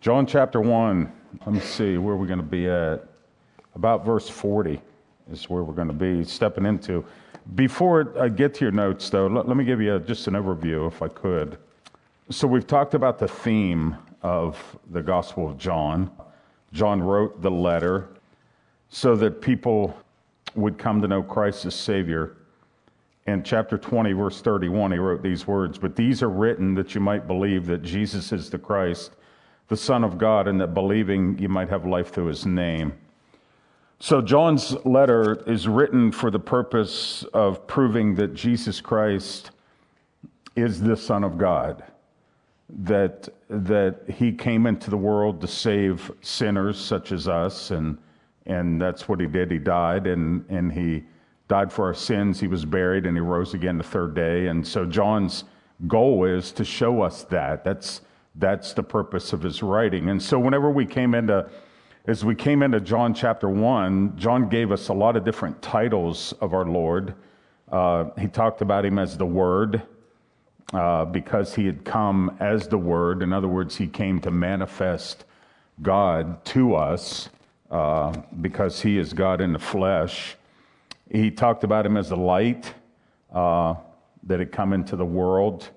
John chapter 1, let me see where we're going to be at. About verse 40 is where we're going to be stepping into. Before I get to your notes, though, let me give you just an overview, if I could. So we've talked about the theme of the Gospel of John. John wrote the letter so that people would come to know Christ as Savior. In chapter 20, verse 31, he wrote these words, "But these are written that you might believe that Jesus is the Christ, the Son of God, and that believing you might have life through his name." So John's letter is written for the purpose of proving that Jesus Christ is the Son of God, that he came into the world to save sinners such as us, and that's what he did. He died, and he died for our sins. He was buried, and he rose again the third day. And so John's goal is to show us that. That's the purpose of his writing. And so whenever as we came into John chapter 1, John gave us a lot of different titles of our Lord. He talked about him as the Word, because he had come as the Word. In other words, he came to manifest God to us, because he is God in the flesh. He talked about him as the light that had come into the world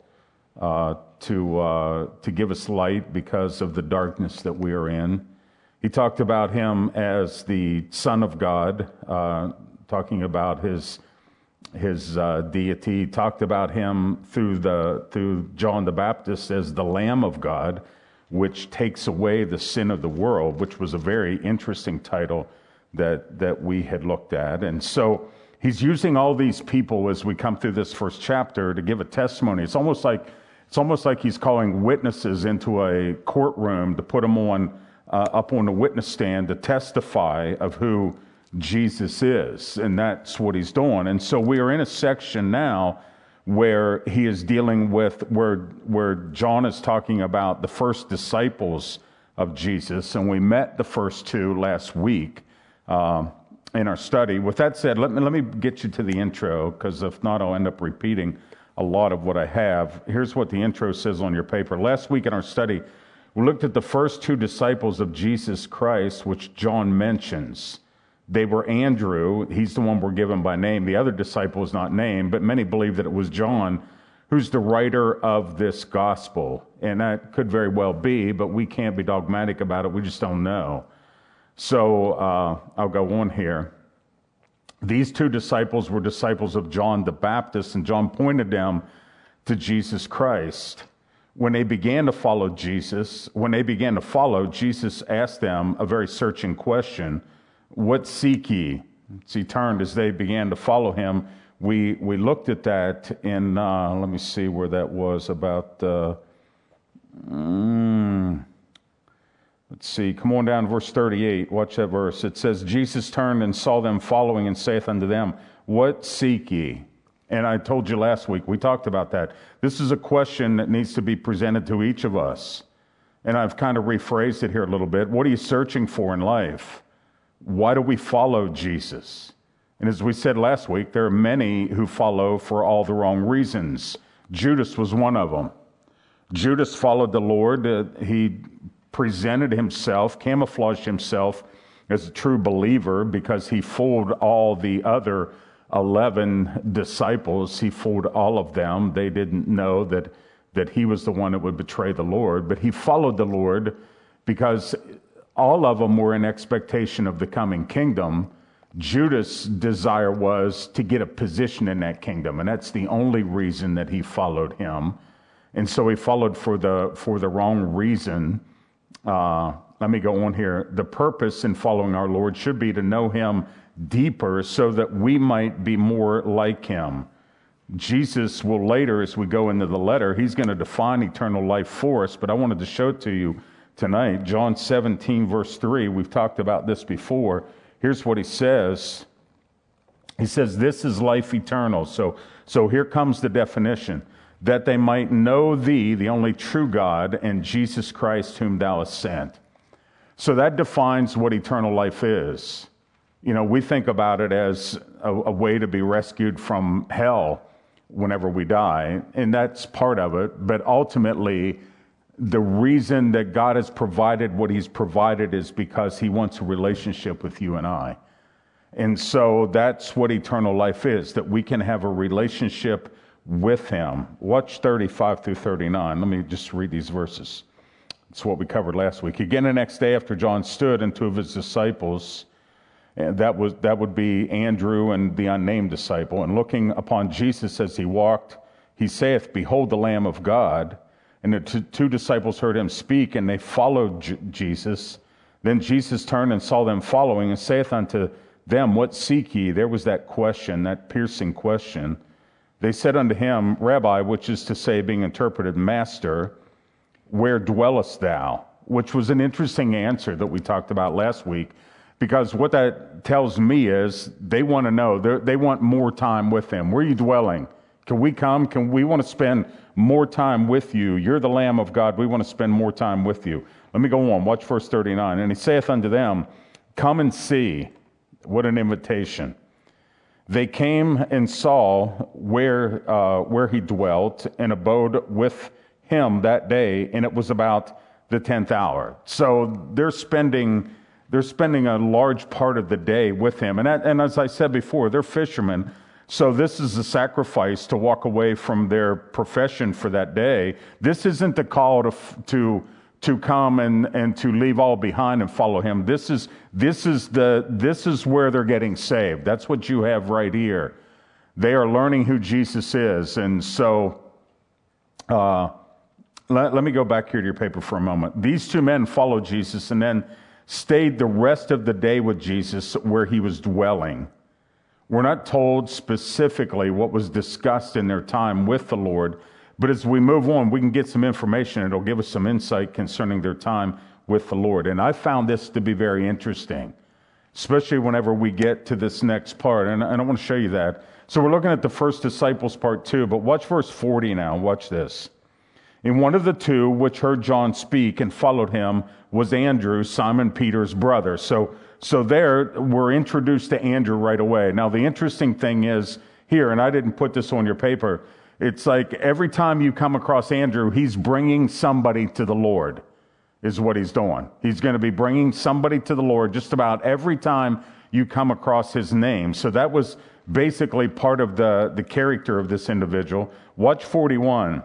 to give us light because of the darkness that we are in. He talked about him as the Son of God, talking about his deity. He talked about him through John the Baptist as the Lamb of God, which takes away the sin of the world, which was a very interesting title that we had looked at. And so he's using all these people as we come through this first chapter to give a testimony. It's almost like he's calling witnesses into a courtroom to put them up on the witness stand to testify of who Jesus is, and that's what he's doing. And so we are in a section now where he is dealing with where John is talking about the first disciples of Jesus, and we met the first two last week in our study. With that said, let me get you to the intro, because if not, I'll end up repeating a lot of what I have. Here's what the intro says on your paper. Last week in our study, we looked at the first two disciples of Jesus Christ, which John mentions. They were Andrew. He's the one we're given by name. The other disciple is not named, but many believe that it was John who's the writer of this gospel. And that could very well be, but we can't be dogmatic about it. We just don't know. So I'll go on here. These two disciples were disciples of John the Baptist, and John pointed them to Jesus Christ. When they began to follow Jesus, Jesus asked them a very searching question: "What seek ye?" So he turned as they began to follow him. We looked at that in, let me see where that was, about, let's see, come on down to verse 38. Watch that verse. It says, "Jesus turned and saw them following and saith unto them, What seek ye?" And I told you last week, we talked about that. This is a question that needs to be presented to each of us. And I've kind of rephrased it here a little bit. What are you searching for in life? Why do we follow Jesus? And as we said last week, there are many who follow for all the wrong reasons. Judas was one of them. Judas followed the Lord. He presented himself, camouflaged himself as a true believer because he fooled all the other 11 disciples. He fooled all of them. They didn't know that he was the one that would betray the Lord, but he followed the Lord because all of them were in expectation of the coming kingdom. Judas' desire was to get a position in that kingdom, and that's the only reason that he followed him. And so he followed for the wrong reason. Let me go on here. The purpose in following our Lord should be to know him deeper so that we might be more like him. Jesus will later, as we go into the letter, he's going to define eternal life for us, but I wanted to show it to you tonight. John 17, verse 3, we've talked about this before. Here's what he says. He says, "This is life eternal." So here comes the definition: "That they might know thee, the only true God, and Jesus Christ whom thou hast sent." So that defines what eternal life is. You know, we think about it as a way to be rescued from hell whenever we die, and that's part of it. But ultimately, the reason that God has provided what he's provided is because he wants a relationship with you and I. And so that's what eternal life is, that we can have a relationship with him. Watch 35 through 39. Let me just read these verses. It's what we covered last week. Again, the next day after John stood and two of his disciples, and that would be Andrew and the unnamed disciple, and looking upon Jesus as he walked, he saith, Behold the Lamb of God. And the two disciples heard him speak, and they followed Jesus. Then Jesus turned and saw them following, and saith unto them, What seek ye? There was that question, that piercing question. They said unto him, Rabbi, which is to say, being interpreted, Master, where dwellest thou? Which was an interesting answer that we talked about last week, because what that tells me is they want to know, they want more time with him. Where are you dwelling? Can we come? We want to spend more time with you? You're the Lamb of God. We want to spend more time with you. Let me go on. Watch verse 39. And he saith unto them, Come and see. What an invitation. They came and saw where he dwelt and abode with him that day, and it was about the 10th hour. So they're spending a large part of the day with him. And as I said before, they're fishermen. So this is a sacrifice to walk away from their profession for that day. This isn't the call to come and to leave all behind and follow him. This is where they're getting saved. That's what you have right here. They are learning who Jesus is. And so let me go back here to your paper for a moment. These two men followed Jesus and then stayed the rest of the day with Jesus where he was dwelling. We're not told specifically what was discussed in their time with the Lord, but as we move on, we can get some information. It'll give us some insight concerning their time with the Lord. And I found this to be very interesting, especially whenever we get to this next part. And I want to show you that. So we're looking at the first disciples, part 2, but watch verse 40 now. Watch this. And one of the two which heard John speak and followed him was Andrew, Simon Peter's brother. So there we're introduced to Andrew right away. Now the interesting thing is here, and I didn't put this on your paper, it's like every time you come across Andrew, he's bringing somebody to the Lord, is what he's doing. He's going to be bringing somebody to the Lord just about every time you come across his name. So that was basically part of the character of this individual. Watch 41.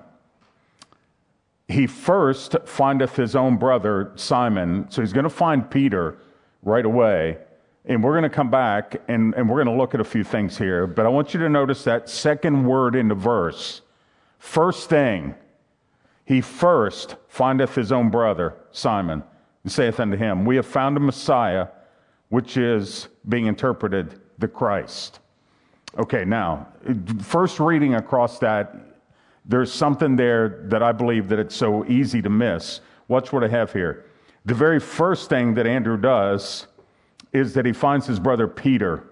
He first findeth his own brother, Simon. So he's going to find Peter right away. And we're going to come back and we're going to look at a few things here. But I want you to notice that second word in the verse. First thing, he first findeth his own brother, Simon, and saith unto him, We have found a Messiah, which is being interpreted the Christ. Okay, now, first reading across that, there's something there that I believe that it's so easy to miss. Watch what I have here. The very first thing that Andrew does is that he finds his brother Peter.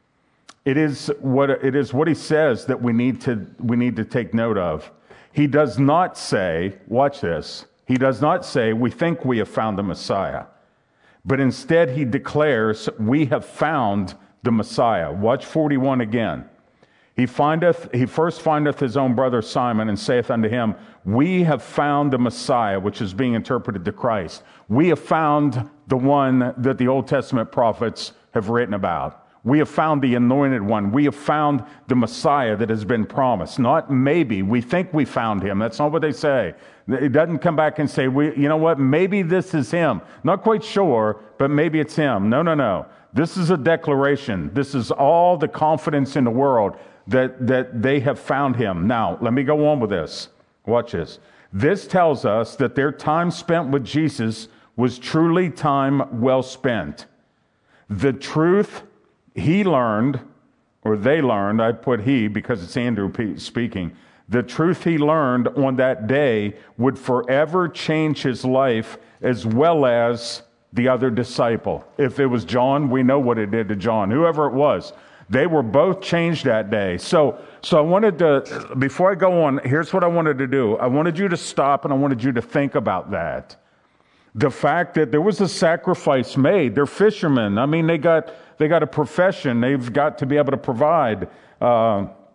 It is what he says that we need to take note of. He does not say, watch this, he does not say, we think we have found the Messiah. But instead he declares, we have found the Messiah. Watch 41 again. He first findeth his own brother Simon and saith unto him, We have found the Messiah, which is being interpreted to Christ. We have found the one that the Old Testament prophets have written about. We have found the anointed one. We have found the Messiah that has been promised. Not maybe. We think we found him. That's not what they say. It doesn't come back and say, you know what, maybe this is him. Not quite sure, but maybe it's him. No. This is a declaration. This is all the confidence in the world that they have found him. Now, let me go on with this. Watch this. This tells us that their time spent with Jesus was truly time well spent. The truth he learned, or they learned, I put he because it's Andrew speaking, the truth he learned on that day would forever change his life as well as the other disciple. If it was John, we know what it did to John. Whoever it was, they were both changed that day. So I wanted to, before I go on, here's what I wanted to do. I wanted you to stop and I wanted you to think about that. The fact that there was a sacrifice made. They're fishermen. I mean, they got a profession. They've got to be able to provide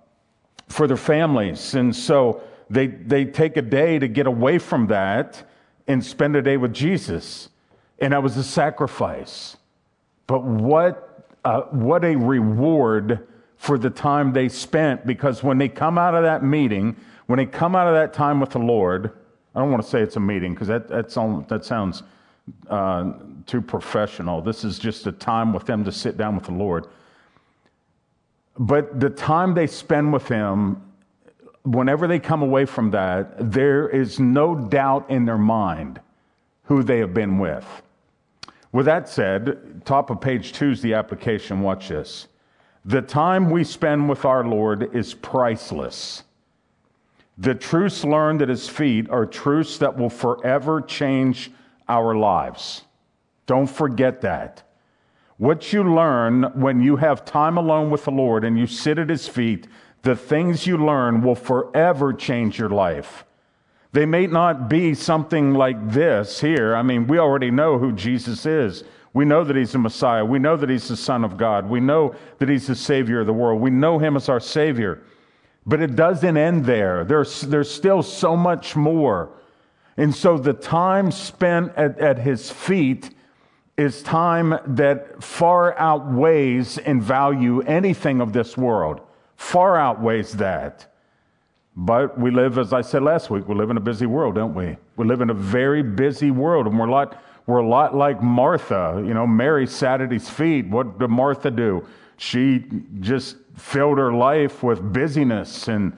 for their families. And so they take a day to get away from that and spend a day with Jesus. And that was a sacrifice. But what a reward for the time they spent, because when they come out of that meeting, when they come out of that time with the Lord, I don't want to say it's a meeting because that sounds too professional. This is just a time with them to sit down with the Lord. But the time they spend with Him, whenever they come away from that, there is no doubt in their mind who they have been with. With that said, top of page 2 is the application. Watch this. The time we spend with our Lord is priceless. The truths learned at His feet are truths that will forever change our lives. Don't forget that. What you learn when you have time alone with the Lord and you sit at His feet, the things you learn will forever change your life. They may not be something like this here. I mean, we already know who Jesus is. We know that He's the Messiah. We know that He's the Son of God. We know that He's the Savior of the world. We know Him as our Savior. But it doesn't end there. There's still so much more. And so the time spent at His feet is time that far outweighs in value anything of this world. Far outweighs that. But we live, as I said last week, we live in a busy world, don't we? We live in a very busy world, and we're a lot like Martha. You know, Mary sat at His feet. What did Martha do? She just filled her life with busyness and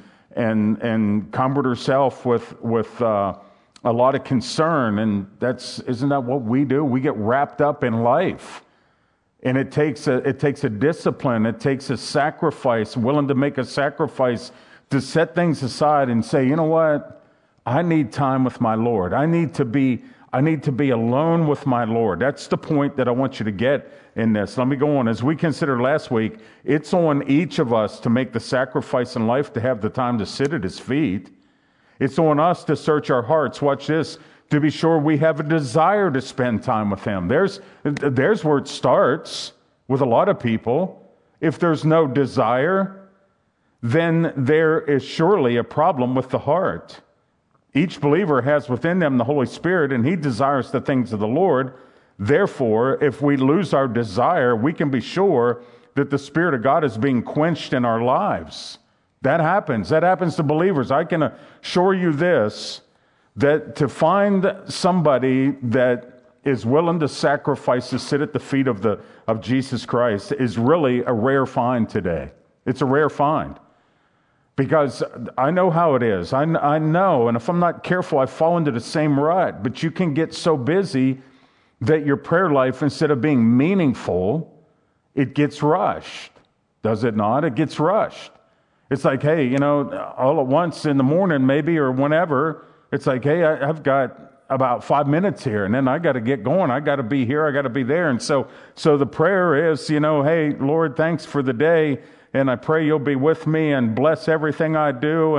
cumbered herself with a lot of concern. And isn't that what we do? We get wrapped up in life. And it takes a discipline. It takes a sacrifice, willing to make a sacrifice to set things aside and say, you know what? I need time with my Lord. I need to be alone with my Lord. That's the point that I want you to get in this. Let me go on. As we considered last week, it's on each of us to make the sacrifice in life to have the time to sit at His feet. It's on us to search our hearts. Watch this. To be sure we have a desire to spend time with Him. There's where it starts with a lot of people. If there's no desire, then there is surely a problem with the heart. Each believer has within them the Holy Spirit, and he desires the things of the Lord. Therefore, if we lose our desire, we can be sure that the Spirit of God is being quenched in our lives. That happens. That happens to believers. I can assure you this, that to find somebody that is willing to sacrifice to sit at the feet of Jesus Christ is really a rare find today. It's a rare find. Because I know how it is. I know, and if I'm not careful, I fall into the same rut. But you can get so busy that your prayer life, instead of being meaningful, it gets rushed. Does it not? It gets rushed. It's like, hey, you know, all at once in the morning maybe, or whenever, it's like, hey, I've got about 5 minutes here, and then I got to get going. I got to be here. I got to be there. And so the prayer is, you know, hey, Lord, thanks for the day. And I pray You'll be with me and bless everything I do,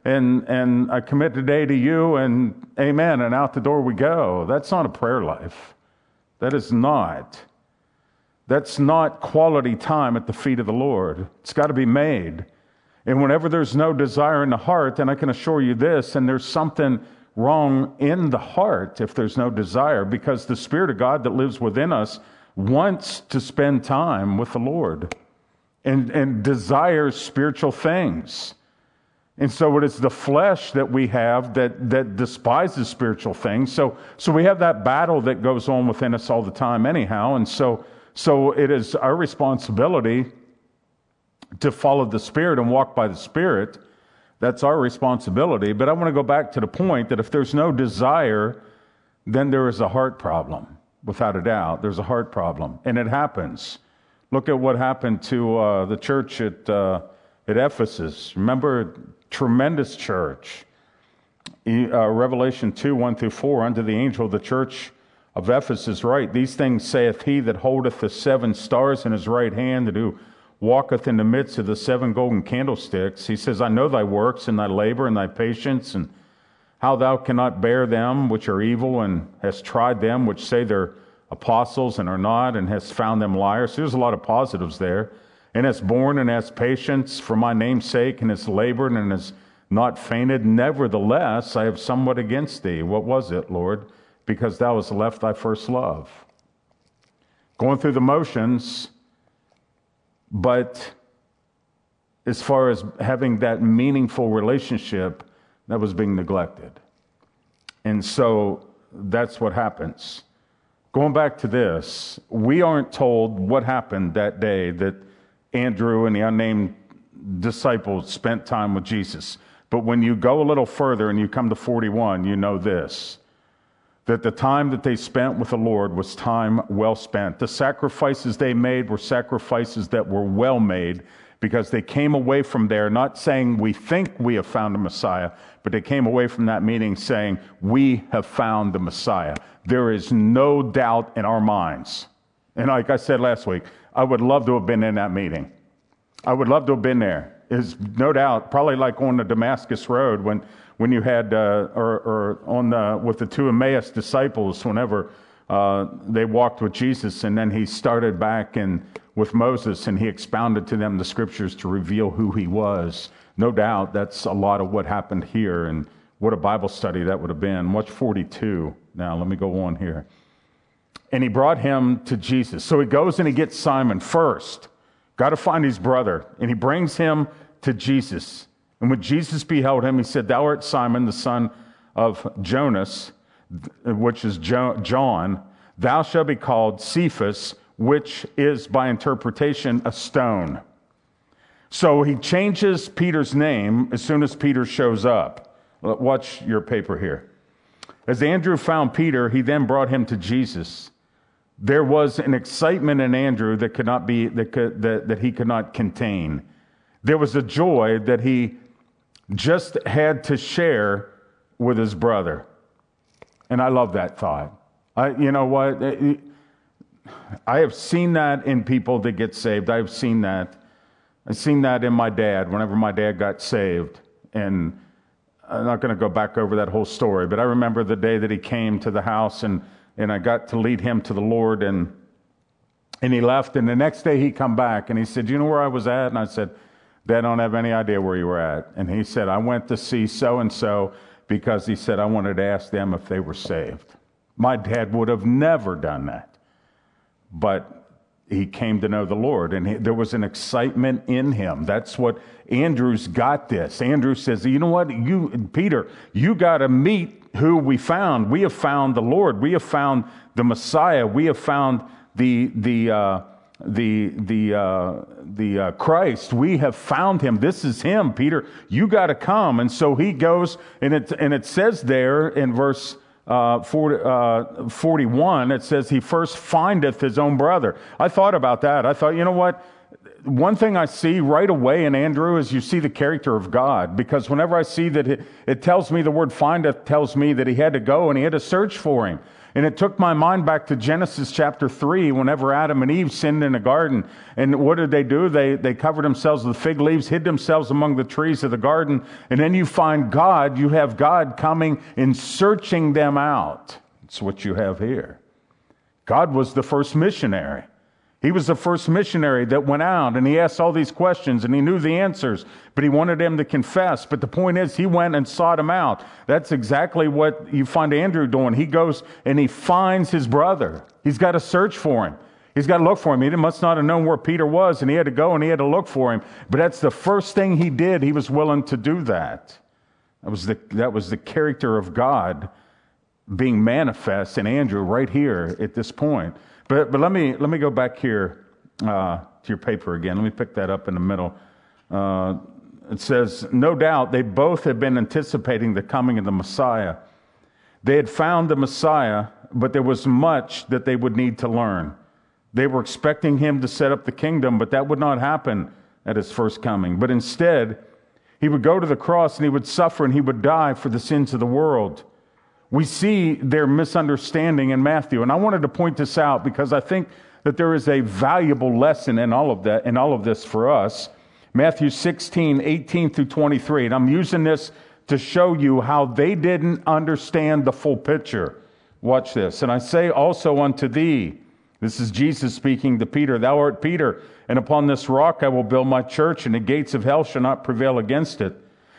and I commit today to You, and amen, and out the door we go. That's not a prayer life. That is not. That's not quality time at the feet of the Lord. It's got to be made. And whenever there's no desire in the heart, then I can assure you this, and there's something wrong in the heart if there's no desire, because the Spirit of God that lives within us wants to spend time with the Lord. And desires spiritual things. And so it is the flesh that we have that despises spiritual things. So we have that battle that goes on within us all the time anyhow. And so it is our responsibility to follow the Spirit and walk by the Spirit. That's our responsibility. But I want to go back to the point that if there's no desire, then there is a heart problem. Without a doubt, there's a heart problem. And it happens. Look at what happened to the church at Ephesus. Remember, tremendous church. Revelation 2, 1-4, unto the angel of the church of Ephesus write, These things saith he that holdeth the 7 stars in his right hand, and who walketh in the midst of the 7 golden candlesticks. He says, I know thy works, and thy labor, and thy patience, and how thou cannot bear them which are evil, and hast tried them which say they're apostles and are not, and has found them liars. So there's a lot of positives there. And has borne and has patience for my name's sake, and has labored and has not fainted. Nevertheless, I have somewhat against thee. What was it, Lord? Because thou hast left thy first love. Going through the motions, but as far as having that meaningful relationship, that was being neglected. And so that's what happens. Going back to this, we aren't told what happened that day that Andrew and the unnamed disciples spent time with Jesus. But when you go a little further and you come to 41, you know this, that the time that they spent with the Lord was time well spent. The sacrifices they made were sacrifices that were well made, because they came away from there not saying we think we have found a Messiah, but they came away from that meeting saying we have found the Messiah. There is no doubt in our minds. And like I said last week, I would love to have been in that meeting. I would love to have been there. Is no doubt, probably like on the Damascus Road when you had, with the two Emmaus disciples, whenever they walked with Jesus, and then he started back with Moses, and he expounded to them the scriptures to reveal who he was. No doubt that's a lot of what happened here, and what a Bible study that would have been. Watch 42. Now, let me go on here. And he brought him to Jesus. So he goes and he gets Simon first. Got to find his brother. And he brings him to Jesus. And when Jesus beheld him, he said, Thou art Simon, the son of Jonas, which is John. Thou shalt be called Cephas, which is by interpretation a stone. So he changes Peter's name as soon as Peter shows up. Watch your paper here. As Andrew found Peter, he then brought him to Jesus. There was an excitement in Andrew that he could not contain. There was a joy that he just had to share with his brother. And I love that thought. You know what? I have seen that in people that get saved. I've seen that. I've seen that in my dad, whenever my dad got saved. And I'm not going to go back over that whole story, but I remember the day that he came to the house, and I got to lead him to the Lord, and he left, and the next day he come back, and he said, you know where I was at? And I said, Dad, I don't have any idea where you were at. And he said, I went to see so-and-so because he said I wanted to ask them if they were saved. My dad would have never done that. But he came to know the Lord, and there was an excitement in him. That's what Andrew's got this. Andrew says, you know what, Peter, you got to meet who we found. We have found the Lord. We have found the Messiah. We have found the Christ. We have found him. This is him, Peter. You got to come. And so he goes, and it says there in verse 41, it says he first findeth his own brother. I thought about that. I thought, you know what? One thing I see right away in Andrew is you see the character of God, because whenever I see that it tells me the word findeth tells me that he had to go and he had to search for him. And it took my mind back to Genesis chapter 3, whenever Adam and Eve sinned in the garden. And what did they do? They covered themselves with fig leaves, hid themselves among the trees of the garden. And then you find God, you have God coming and searching them out. That's what you have here. God was the first missionary. He was the first missionary that went out, and he asked all these questions, and he knew the answers, but he wanted them to confess. But the point is, he went and sought him out. That's exactly what you find Andrew doing. He goes and he finds his brother. He's got to search for him. He's got to look for him. He must not have known where Peter was, and he had to go and he had to look for him. But that's the first thing he did. He was willing to do that. That was the character of God being manifest in Andrew right here at this point. But let me go back here to your paper again. Let me pick that up in the middle. It says, no doubt they both had been anticipating the coming of the Messiah. They had found the Messiah, but there was much that they would need to learn. They were expecting him to set up the kingdom, but that would not happen at his first coming. But instead, he would go to the cross and he would suffer and he would die for the sins of the world. We see their misunderstanding in Matthew, and I wanted to point this out because I think that there is a valuable lesson in all of that, in all of this for us. Matthew 16, 18 through 23, and I'm using this to show you how they didn't understand the full picture. Watch this. And I say also unto thee, this is Jesus speaking to Peter, thou art Peter, and upon this rock I will build my church, and the gates of hell shall not prevail against it.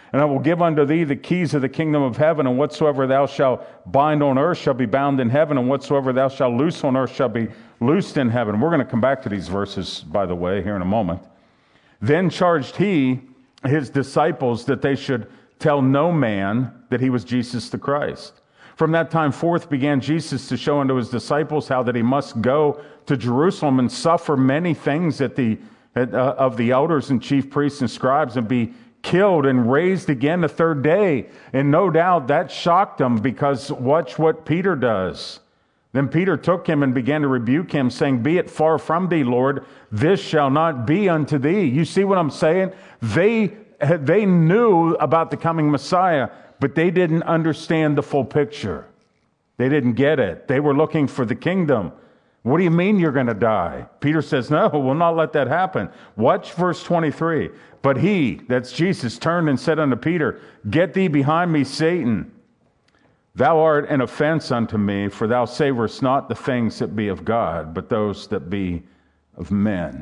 And I will give unto thee the keys of the kingdom of heaven, and whatsoever thou shalt bind on earth shall be bound in heaven, and whatsoever thou shalt loose on earth shall be loosed in heaven. We're going to come back to these verses, by the way, here in a moment. Then charged he his disciples that they should tell no man that he was Jesus the Christ. From that time forth began Jesus to show unto his disciples how that he must go to Jerusalem and suffer many things of the elders and chief priests and scribes, and be killed and raised again the third day. And no doubt that shocked them, because watch what Peter does. Then Peter took him and began to rebuke him, saying, Be it far from thee, Lord, this shall not be unto thee. You see what I'm saying? They knew about the coming Messiah, but they didn't understand the full picture. They didn't get it. They were looking for the kingdom. What do you mean you're going to die? Peter says, no, we'll not let that happen. Watch verse 23. But he, that's Jesus, turned and said unto Peter, Get thee behind me, Satan. Thou art an offense unto me, for thou savorest not the things that be of God, but those that be of men.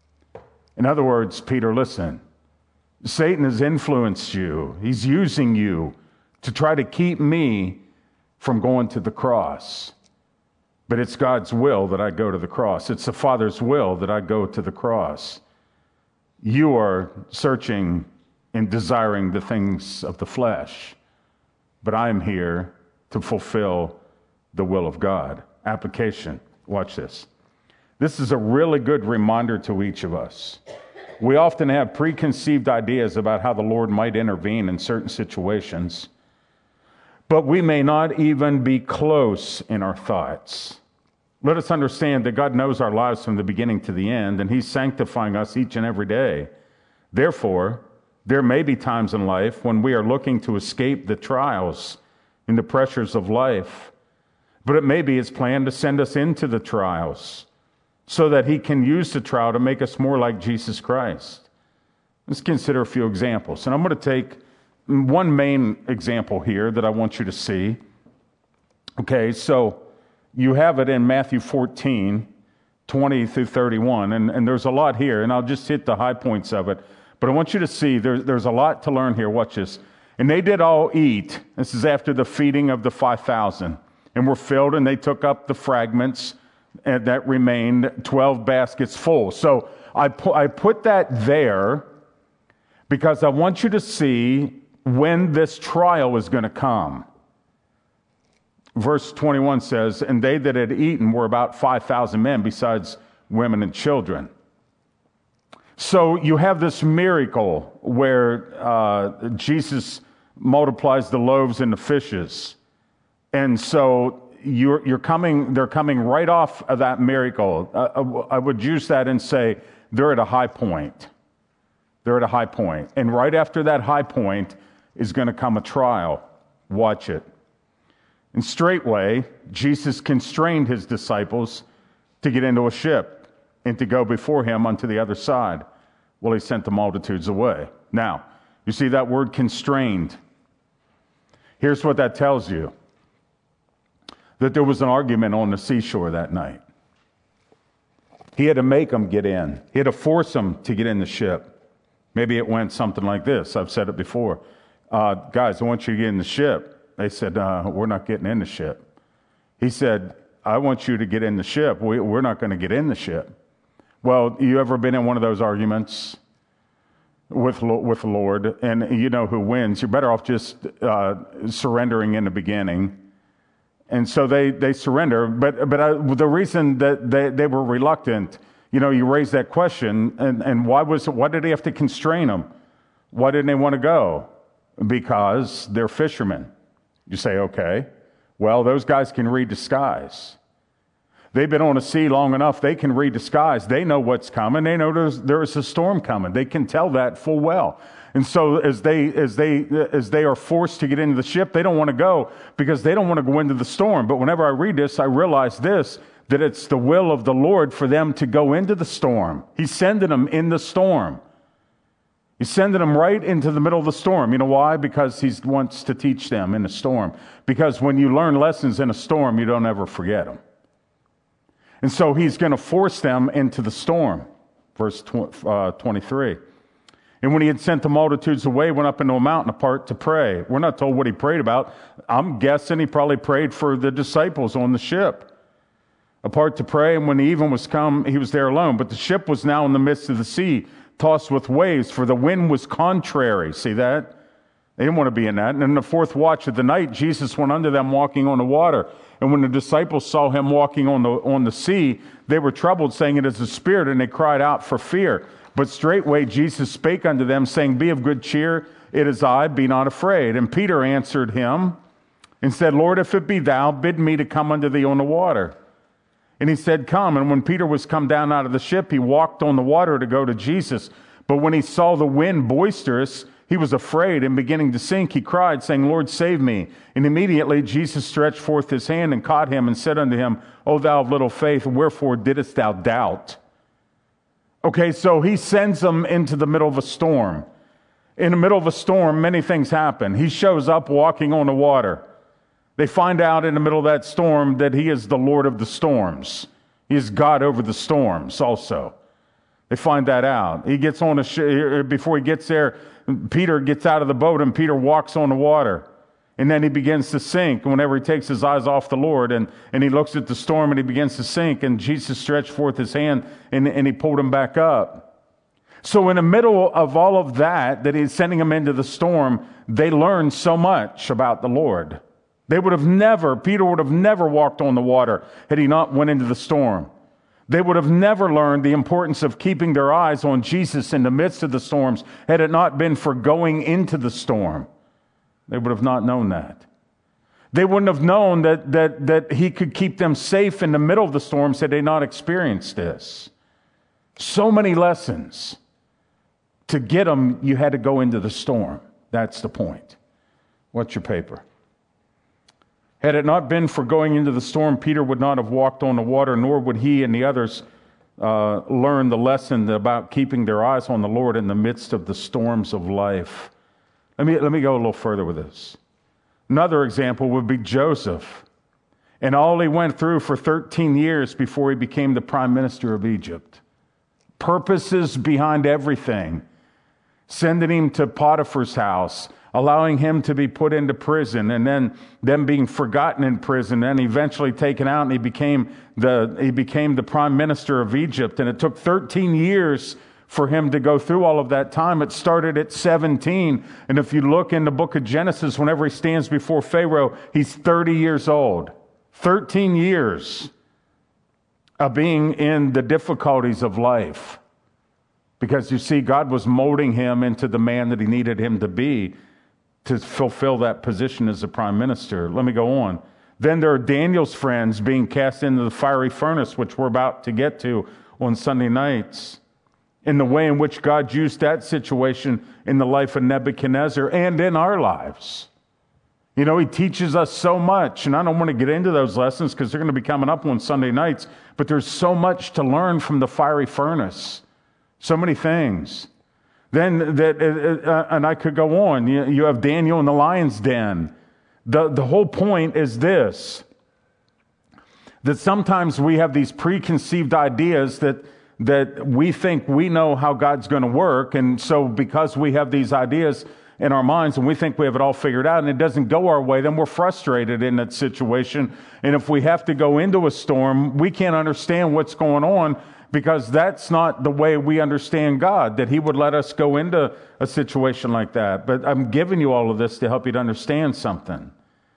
In other words, Peter, listen. Satan has influenced you. He's using you to try to keep me from going to the cross. But it's God's will that I go to the cross. It's the Father's will that I go to the cross. You are searching and desiring the things of the flesh, but I am here to fulfill the will of God. Application. Watch this. This is a really good reminder to each of us. We often have preconceived ideas about how the Lord might intervene in certain situations, but we may not even be close in our thoughts. Let us understand that God knows our lives from the beginning to the end, and He's sanctifying us each and every day. Therefore, there may be times in life when we are looking to escape the trials and the pressures of life, but it may be His plan to send us into the trials so that He can use the trial to make us more like Jesus Christ. Let's consider a few examples. And I'm going to take one main example here that I want you to see. Okay, so you have it in Matthew 14, 20 through 31, and there's a lot here, and I'll just hit the high points of it. But I want you to see there's a lot to learn here. Watch this. And they did all eat. This is after the feeding of the 5,000, and were filled, and they took up the fragments that remained, 12 baskets full. So I put that there because I want you to see when this trial is going to come. Verse 21 says, And they that had eaten were about 5,000 men, besides women and children. So you have this miracle where Jesus multiplies the loaves and the fishes. And so they're coming right off of that miracle. I would use that and say they're at a high point. They're at a high point. And right after that high point is going to come a trial. Watch it. And straightway, Jesus constrained his disciples to get into a ship and to go before him unto the other side while he sent the multitudes away. Now, you see that word constrained. Here's what that tells you. That there was an argument on the seashore that night. He had to make them get in. He had to force them to get in the ship. Maybe it went something like this. I've said it before. Guys, I want you to get in the ship. They said, we're not getting in the ship. He said, I want you to get in the ship. We're not going to get in the ship. Well, you ever been in one of those arguments with the Lord, and you know who wins? You're better off just surrendering in the beginning. And so they surrender. But the reason that they were reluctant, you raised that question, and why did he have to constrain them? Why didn't they want to go? Because they're fishermen. You say, okay, well, those guys can read the skies. They've been on the sea long enough, they can read the skies. They know what's coming. They know there's a storm coming. They can tell that full well. And so as they are forced to get into the ship, they don't want to go because they don't want to go into the storm. But whenever I read this, I realize this, that it's the will of the Lord for them to go into the storm. He's sending them in the storm. He's sending them right into the middle of the storm. You know why? Because he wants to teach them in a storm. Because when you learn lessons in a storm, you don't ever forget them. And so he's going to force them into the storm. Verse 23. And when he had sent the multitudes away, went up into a mountain apart to pray. We're not told what he prayed about. I'm guessing he probably prayed for the disciples on the ship. Apart to pray, and when the even was come, he was there alone. But the ship was now in the midst of the sea, tossed with waves, for the wind was contrary. See that? They didn't want to be in that. And in the fourth watch of the night, Jesus went unto them walking on the water. And when the disciples saw him walking on the sea, they were troubled, saying, It is a spirit, and they cried out for fear. But straightway Jesus spake unto them, saying, Be of good cheer, it is I, be not afraid. And Peter answered him and said, Lord, if it be thou, bid me to come unto thee on the water. And he said, Come. And when Peter was come down out of the ship, he walked on the water to go to Jesus. But when he saw the wind boisterous, he was afraid, and beginning to sink, he cried, saying, Lord, save me. And immediately Jesus stretched forth his hand and caught him and said unto him, O thou of little faith, wherefore didst thou doubt? Okay, so he sends them into the middle of a storm. In the middle of a storm, many things happen. He shows up walking on the water. They find out in the middle of that storm that he is the Lord of the storms. He is God over the storms also. They find that out. He gets on a ship. Before he gets there, Peter gets out of the boat and Peter walks on the water. And then he begins to sink whenever he takes his eyes off the Lord, and he looks at the storm and he begins to sink, and Jesus stretched forth his hand and he pulled him back up. So in the middle of all of that he's sending them into the storm, they learn so much about the Lord. Peter would have never walked on the water had he not went into the storm. They would have never learned the importance of keeping their eyes on Jesus in the midst of the storms had it not been for going into the storm. They would have not known that. They wouldn't have known that he could keep them safe in the middle of the storms had they not experienced this. So many lessons. To get them, you had to go into the storm. That's the point. What's your paper? Had it not been for going into the storm, Peter would not have walked on the water, nor would he and the others learn the lesson about keeping their eyes on the Lord in the midst of the storms of life. Let me go a little further with this. Another example would be Joseph, and all he went through for 13 years before he became the prime minister of Egypt. Purposes behind everything. Sending him to Potiphar's house, allowing him to be put into prison, and then them being forgotten in prison, and eventually taken out, and he became the prime minister of Egypt. And it took 13 years for him to go through all of that time. It started at 17, and if you look in the book of Genesis, whenever he stands before Pharaoh, he's 30 years old. 13 years of being in the difficulties of life. Because you see, God was molding him into the man that he needed him to be to fulfill that position as a prime minister. Let me go on. Then there are Daniel's friends being cast into the fiery furnace, which we're about to get to on Sunday nights. In the way in which God used that situation in the life of Nebuchadnezzar and in our lives. You know, he teaches us so much, and I don't want to get into those lessons because they're going to be coming up on Sunday nights, but there's so much to learn from the fiery furnace. So many things. Then and I could go on. You have Daniel in the lion's den. The whole point is this, that sometimes we have these preconceived ideas that we think we know how God's going to work, and so because we have these ideas in our minds and we think we have it all figured out and it doesn't go our way, then we're frustrated in that situation. And if we have to go into a storm, we can't understand what's going on, because that's not the way we understand God, that he would let us go into a situation like that. But I'm giving you all of this to help you to understand something.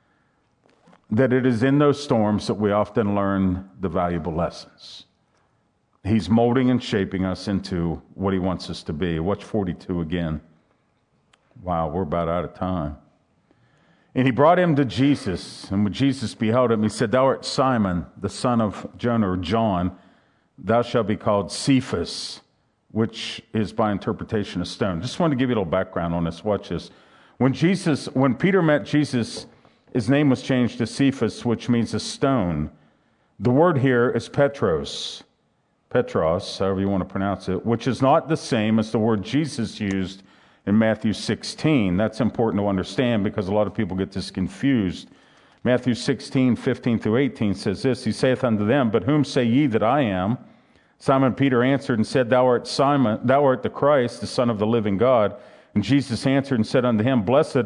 That it is in those storms that we often learn the valuable lessons. He's molding and shaping us into what he wants us to be. Watch 42 again. Wow, we're about out of time. And he brought him to Jesus. And when Jesus beheld him, he said, Thou art Simon, the son of Jonah, or John. Thou shalt be called Cephas, which is by interpretation a stone. Just wanted to give you a little background on this. Watch this. When Peter met Jesus, his name was changed to Cephas, which means a stone. The word here is Petros, however you want to pronounce it, which is not the same as the word Jesus used in Matthew 16. That's important to understand because a lot of people get this confused. Matthew 16, 15 through 18 says this, He saith unto them, But whom say ye that I am? Simon Peter answered and said, Thou art Simon, thou art the Christ, the Son of the living God. And Jesus answered and said unto him, Blessed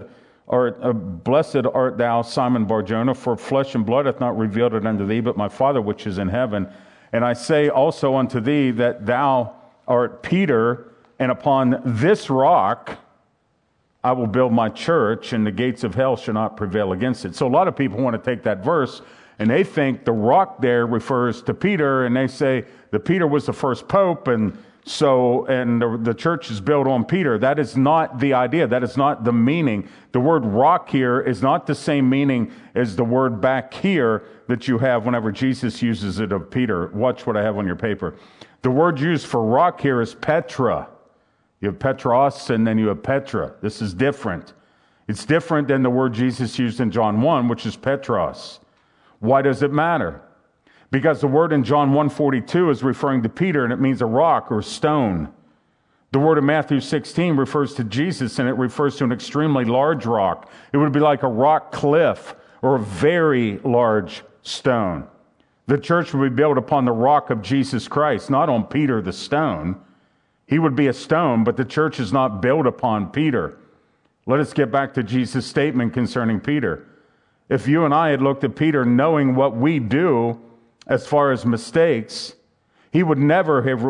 art thou, Simon Bar-Jonah, for flesh and blood hath not revealed it unto thee, but my Father which is in heaven. And I say also unto thee that thou art Peter, and upon this rock I will build my church, and the gates of hell shall not prevail against it. So a lot of people want to take that verse, and they think the rock there refers to Peter, and they say that Peter was the first pope, and the church is built on Peter. That is not the idea. That is not the meaning. The word rock here is not the same meaning as the word back here that you have whenever Jesus uses it of Peter. Watch what I have on your paper. The word used for rock here is Petra. You have Petros and then you have Petra. This is different. It's different than the word Jesus used in John 1, which is Petros. Why does it matter? Because the word in John 1:42 is referring to Peter, and it means a rock or a stone. The word in Matthew 16 refers to Jesus, and it refers to an extremely large rock. It would be like a rock cliff or a very large stone. The church would be built upon the rock of Jesus Christ, not on Peter the stone. He would be a stone, but the church is not built upon Peter. Let us get back to Jesus' statement concerning Peter. If you and I had looked at Peter knowing what we do as far as mistakes, we would never have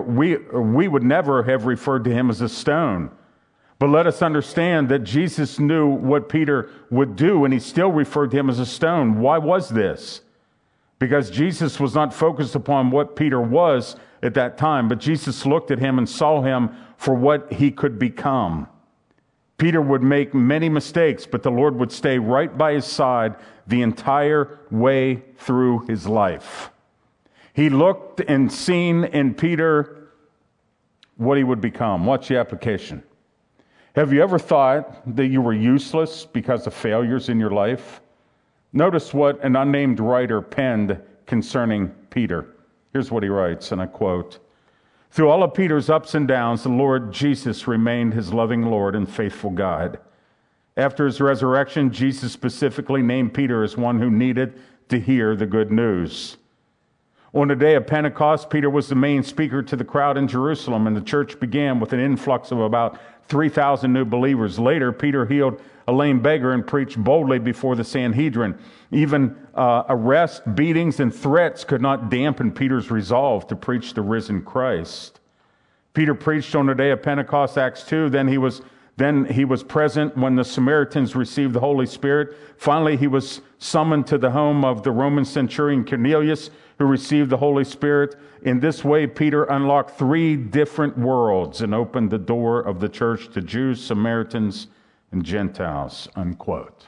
referred to him as a stone. But let us understand that Jesus knew what Peter would do, and he still referred to him as a stone. Why was this? Because Jesus was not focused upon what Peter was at that time, but Jesus looked at him and saw him for what he could become. Peter would make many mistakes, but the Lord would stay right by his side the entire way through his life. He looked and seen in Peter what he would become. Watch the application. Have you ever thought that you were useless because of failures in your life? Notice what an unnamed writer penned concerning Peter. Here's what he writes, and I quote, Through all of Peter's ups and downs, the Lord Jesus remained his loving Lord and faithful guide. After his resurrection, Jesus specifically named Peter as one who needed to hear the good news. On the day of Pentecost, Peter was the main speaker to the crowd in Jerusalem, and the church began with an influx of about 3,000 new believers. Later, Peter healed a lame beggar and preached boldly before the Sanhedrin. Even arrest, beatings, and threats could not dampen Peter's resolve to preach the risen Christ. Peter preached on the day of Pentecost, Acts 2. Then he was present when the Samaritans received the Holy Spirit. Finally, he was summoned to the home of the Roman centurion Cornelius, who received the Holy Spirit. In this way, Peter unlocked 3 different worlds and opened the door of the church to Jews, Samaritans, and Gentiles, unquote.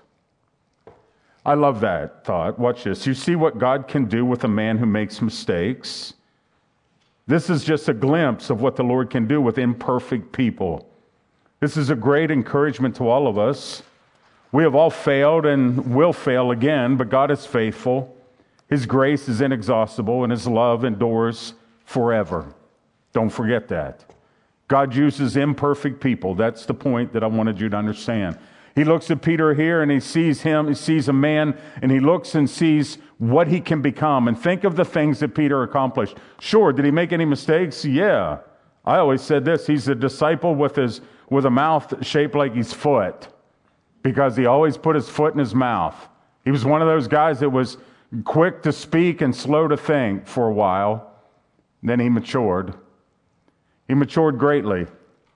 I love that thought. Watch this. You see what God can do with a man who makes mistakes? This is just a glimpse of what the Lord can do with imperfect people. This is a great encouragement to all of us. We have all failed and will fail again, but God is faithful. His grace is inexhaustible, and his love endures forever. Don't forget that. God uses imperfect people. That's the point that I wanted you to understand. He looks at Peter here and he sees him, he sees a man, and he looks and sees what he can become. And think of the things that Peter accomplished. Sure, did he make any mistakes? Yeah. I always said this, he's a disciple with a mouth shaped like his foot, because he always put his foot in his mouth. He was one of those guys that was quick to speak and slow to think for a while. Then he matured. He matured greatly.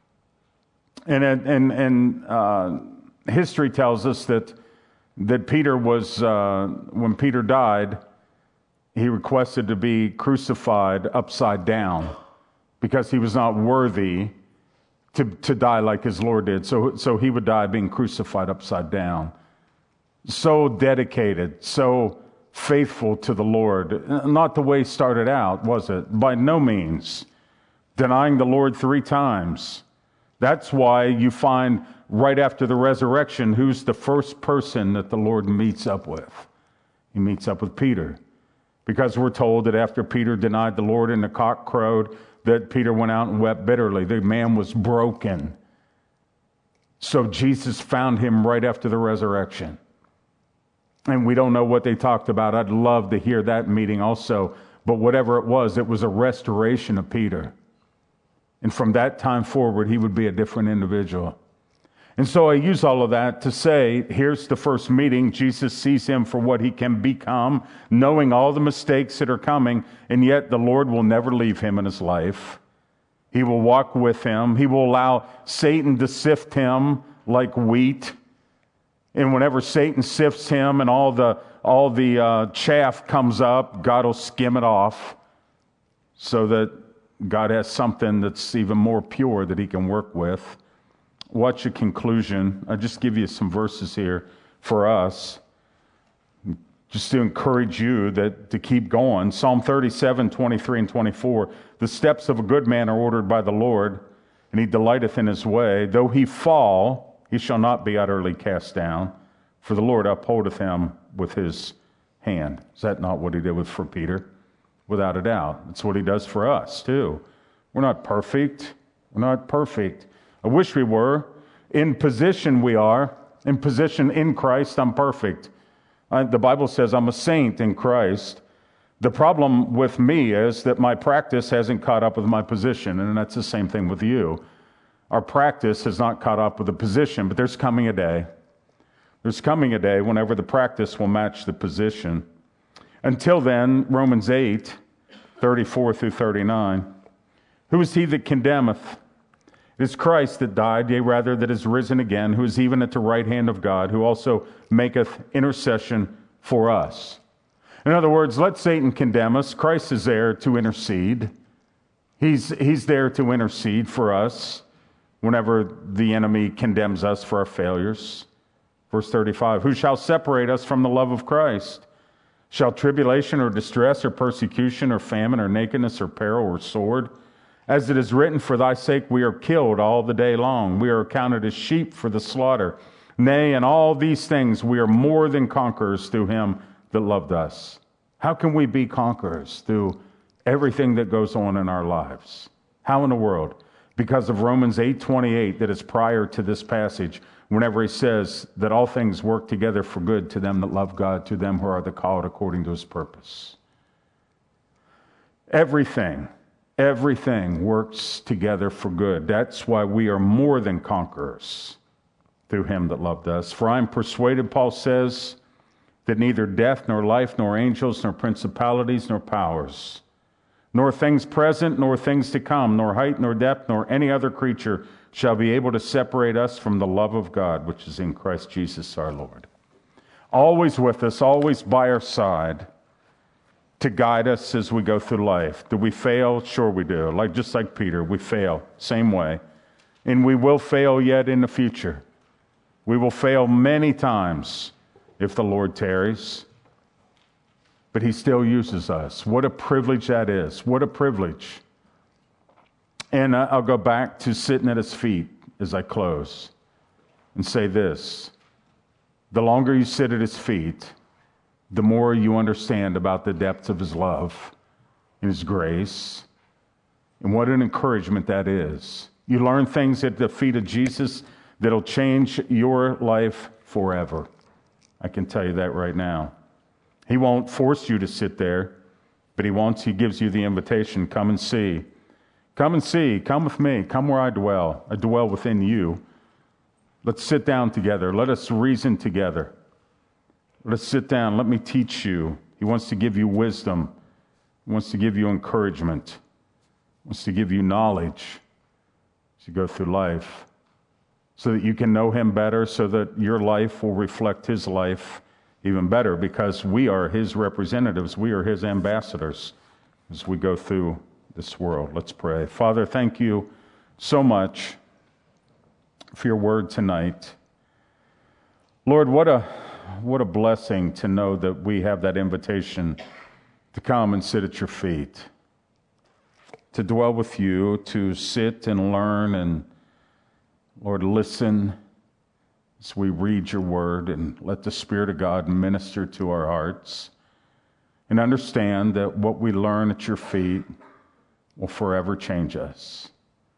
And history tells us that Peter was, when Peter died, he requested to be crucified upside down because he was not worthy to die like his Lord did. So he would die being crucified upside down. So dedicated, so faithful to the Lord. Not the way he started out, was it? By no means. Denying the Lord 3 times. That's why you find right after the resurrection, who's the first person that the Lord meets up with? He meets up with Peter. Because we're told that after Peter denied the Lord and the cock crowed, that Peter went out and wept bitterly. The man was broken. So Jesus found him right after the resurrection. And we don't know what they talked about. I'd love to hear that meeting also. But whatever it was a restoration of Peter. And from that time forward, he would be a different individual. And so I use all of that to say, here's the first meeting. Jesus sees him for what he can become, knowing all the mistakes that are coming, and yet the Lord will never leave him in his life. He will walk with him. He will allow Satan to sift him like wheat. And whenever Satan sifts him and all the chaff comes up, God will skim it off so that God has something that's even more pure that he can work with. Watch a conclusion. I'll just give you some verses here for us, just to encourage you to keep going. Psalm 37, 23 and 24. The steps of a good man are ordered by the Lord, and he delighteth in his way. Though he fall, he shall not be utterly cast down, for the Lord upholdeth him with his hand. Is that not what he did for Peter? Without a doubt. It's what he does for us, too. We're not perfect. We're not perfect. I wish we were. In position we are. In position in Christ, I'm perfect. The Bible says I'm a saint in Christ. The problem with me is that my practice hasn't caught up with my position, and that's the same thing with you. Our practice has not caught up with the position, but there's coming a day. There's coming a day whenever the practice will match the position. Until then, Romans 8, 34 through 39. Who is he that condemneth? It is Christ that died, yea, rather that is risen again, who is even at the right hand of God, who also maketh intercession for us. In other words, let Satan condemn us. Christ is there to intercede. He's there to intercede for us whenever the enemy condemns us for our failures. Verse 35, who shall separate us from the love of Christ? Shall tribulation or distress or persecution or famine or nakedness or peril or sword? As it is written, for thy sake we are killed all the day long. We are accounted as sheep for the slaughter. Nay, in all these things we are more than conquerors through him that loved us. How can we be conquerors? Through everything that goes on in our lives. How in the world? Because of Romans 8:28 that is prior to this passage, whenever he says that all things work together for good to them that love God, to them who are the called according to his purpose. Everything works together for good. That's why we are more than conquerors through him that loved us. For I am persuaded, Paul says, that neither death, nor life, nor angels, nor principalities, nor powers, nor things present, nor things to come, nor height, nor depth, nor any other creature shall be able to separate us from the love of God, which is in Christ Jesus our Lord. Always with us, always by our side, to guide us as we go through life. Do we fail? Sure we do. Just like Peter, we fail. Same way. And we will fail yet in the future. We will fail many times if the Lord tarries. But he still uses us. What a privilege that is. What a privilege. And I'll go back to sitting at his feet as I close and say this. The longer you sit at his feet, the more you understand about the depths of his love and his grace. And what an encouragement that is. You learn things at the feet of Jesus that'll change your life forever. I can tell you that right now. He won't force you to sit there, but he gives you the invitation, come and see. Come and see, come with me, come where I dwell. I dwell within you. Let's sit down together. Let us reason together. Let's sit down. Let me teach you. He wants to give you wisdom. He wants to give you encouragement. He wants to give you knowledge as you go through life so that you can know him better, so that your life will reflect his life even better, because we are his representatives. We are his ambassadors as we go through this world. Let's pray. Father, thank you so much for your word tonight. Lord, what a blessing to know that we have that invitation to come and sit at your feet, to dwell with you, to sit and learn and, Lord, listen as we read your word, and let the Spirit of God minister to our hearts, and understand that what we learn at your feet will forever change us.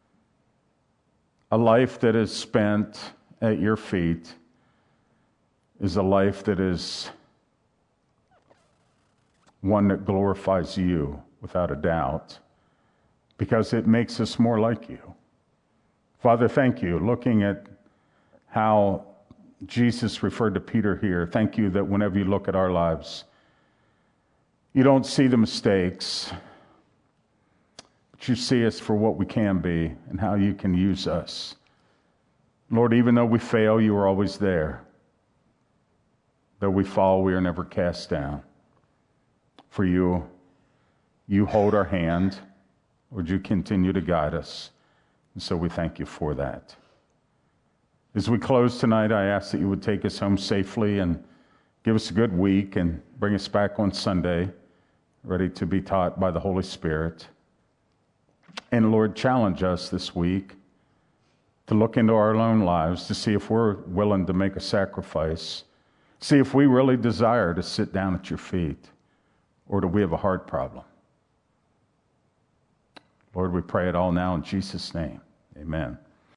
A life that is spent at your feet is a life that is one that glorifies you without a doubt, because it makes us more like you. Father, thank you. Looking at how Jesus referred to Peter here, thank you that whenever you look at our lives, you don't see the mistakes, but you see us for what we can be and how you can use us. Lord, even though we fail, you are always there. Though we fall, we are never cast down. For you hold our hand. Would you continue to guide us? And so we thank you for that. As we close tonight, I ask that you would take us home safely and give us a good week and bring us back on Sunday, ready to be taught by the Holy Spirit. And Lord, challenge us this week to look into our own lives to see if we're willing to make a sacrifice, see if we really desire to sit down at your feet, or do we have a heart problem? Lord, we pray it all now in Jesus' name. Amen.